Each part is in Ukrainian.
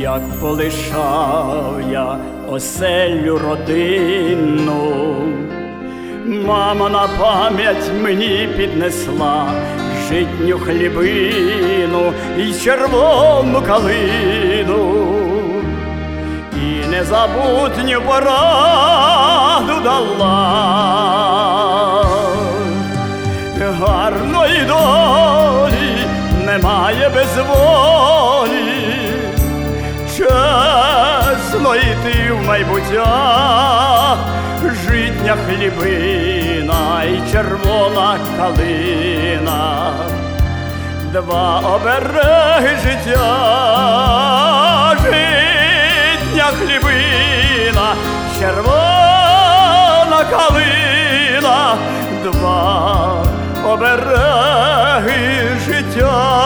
Як полишав я оселю родинну, мама на пам'ять мені піднесла житню хлібину і червону калину, і незабутню пораду дала. Гарної долі немає без волі, чесно йти в майбуття, житня хлібина і червона калина, два обереги життя, житня хлібина, червона калина, два обереги життя.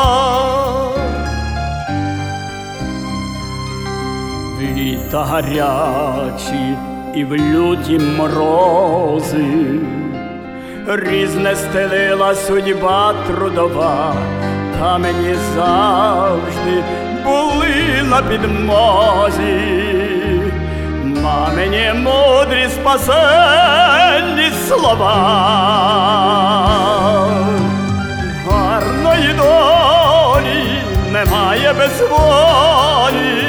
Літа гарячі і в люті морози, різне стелила судьба трудова, та мені завжди були на підмозі мамині мудрі спасенні слова. Гарної долі немає без волі,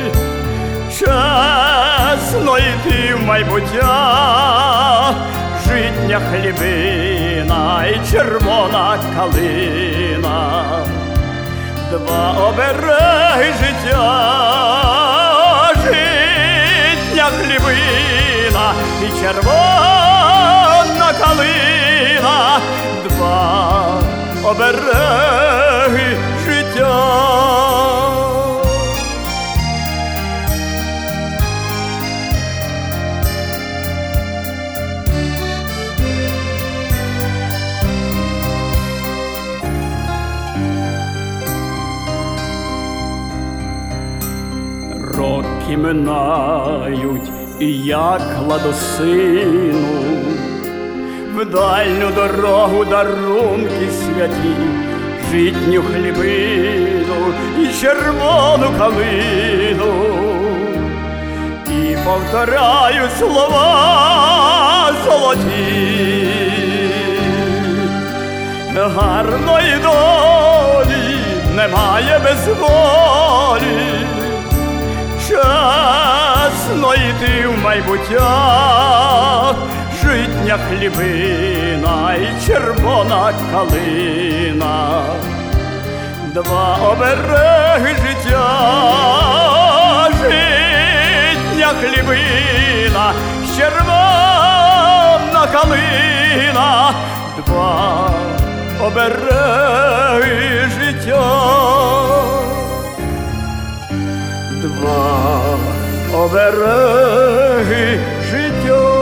чесно йти в майбуття, житня хлібина і червона калина, два обереги життя, житня хлібина і червона калина, два обереги життя. Роки минають, і я кладу сину в дальню дорогу дарунки святі, житню хлібину і червону калину, і повторяю слова золоті. Гарної долі немає без волі, чесно йти в майбуття, житня хлібина і червона калина, два обереги життя, житня хлібина, червона калина, два обереги життя. Два обереги життя.